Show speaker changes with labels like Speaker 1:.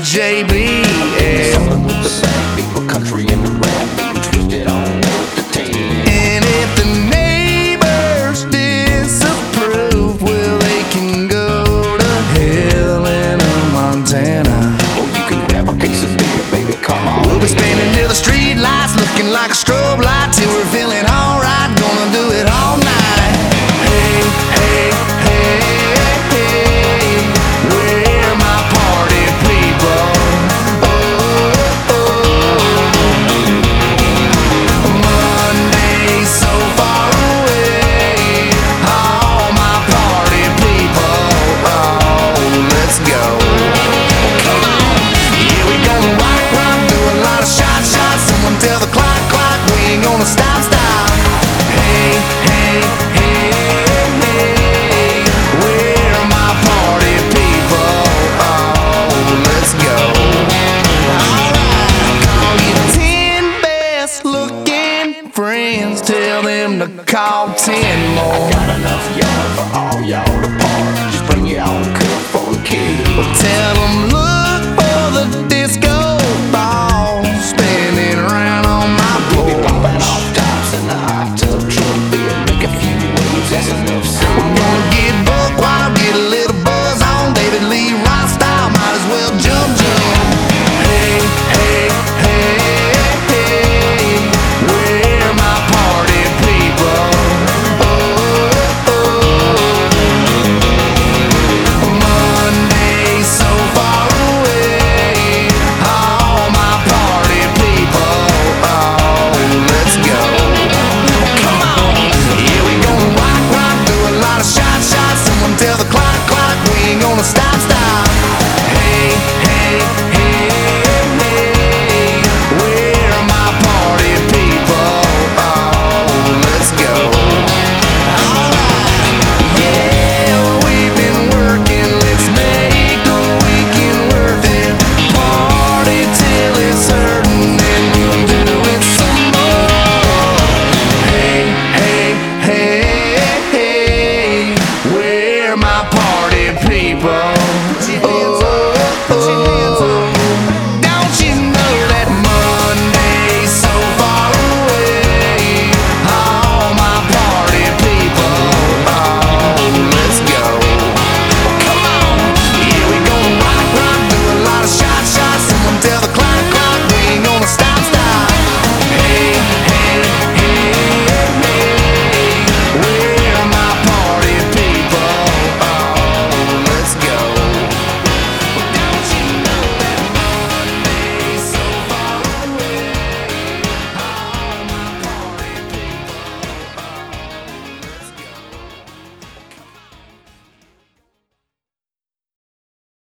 Speaker 1: JBL.
Speaker 2: Something with the back, people, country and the rap, twisted on with the tail.
Speaker 1: And if the neighbors disapprove, well, they can go to hell in Montana.
Speaker 2: Oh, you can grab a case of beer, baby, come on.
Speaker 1: We'll be spinning till the street lights looking like a strobe light till we're feeling alright. Gonna do it all night. Hey, hey, hey, hey, we're my party people. Oh, oh. Monday so far away. All my party people. Oh, let's go. Come on. Yeah, we gonna rock, do a lot of shots. Someone tell the clock, we ain't gonna stop. Hey, hey, hey, hey, we're my party people. Oh, let's go. Alright, call your 10 best looking friends. Tell them to call 10 more.
Speaker 2: Got enough yard for all y'all to park. Just bring your own cup for the kids.
Speaker 1: Tell them look for the disco